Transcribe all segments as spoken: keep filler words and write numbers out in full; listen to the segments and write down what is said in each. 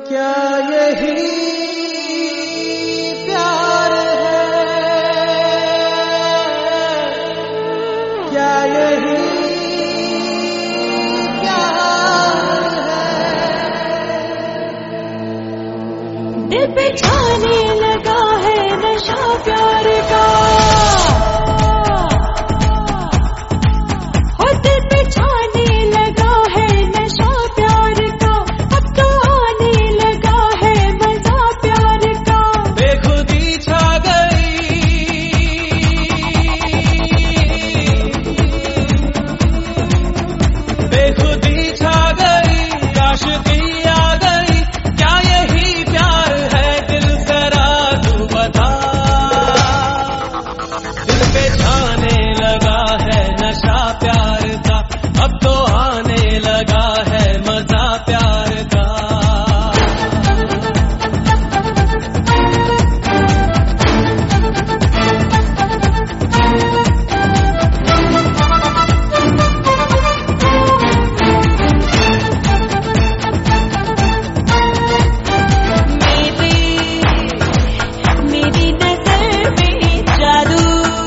क्या यही प्यार है? क्या यही प्यार है? दिल पे छाने लगा है नशा प्यार का, हो दिल पे छाने लगा है नशा प्यार का, अब तो आने लगा है मजा प्यार का। बेखुदी छा गई, बेखुदी छा गई, आशिकी आ गई, क्या यही प्यार है? दिल जरा तू बता। दिल पे छाने लगा है नशा प्यार का, अब तो आने लगा है मजा प्यार का। मेरी नजर में जादू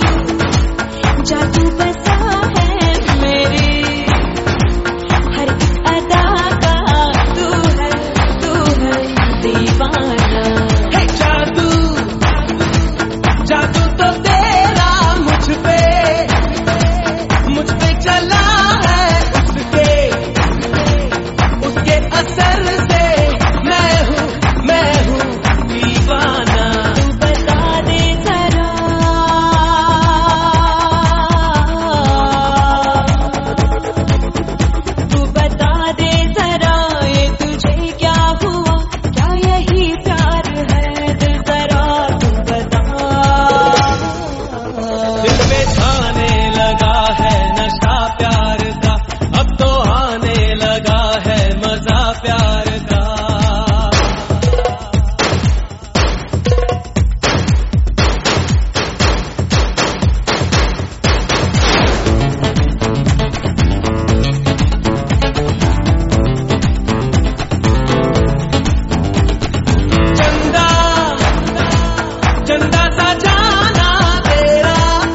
जादू बसा है, मेरी हर एक अदा का तू है तू है दीवाना। है जादू, जादू तो तेरा मुझ पे, मुझ पे चला है, उसके उसके असर से मैं हूँ मैं हूँ दीवाना। तू बता दे जरा, तू बता दे जरा, ये तुझे क्या हुआ? क्या यही प्यार है? दिल जरा तू बता। दिल पे छाने लगा है नशा प्यार का, अब तो आने लगा है मजा प्यार का। चंदा चंदा सा जाना तेरा,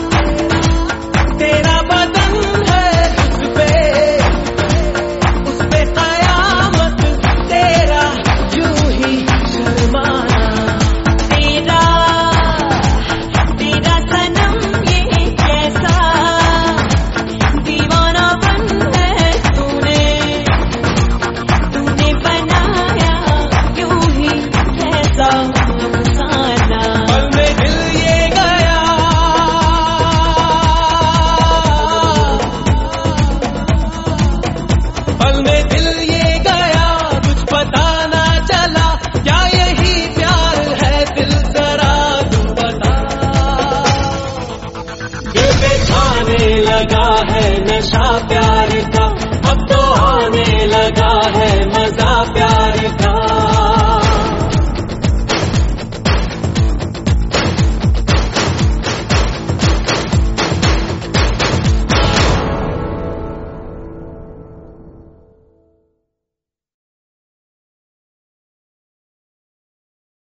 तेरा बदन है उस पे, उस पे कयामत तेरा यूं ही शर्माना। तेरा तेरा सनम ये कैसा दीवानापन है, तूने तूने बनाया यूं ही कैसा अफसाना। पल में दिल ये गया, पल में दिल ये गया, कुछ पता ना चला, क्या यही प्यार है? दिल जरा तू बता। दिल पे छाने लगा है नशा प्यार का, अब तो आने लगा है मजा प्यार का।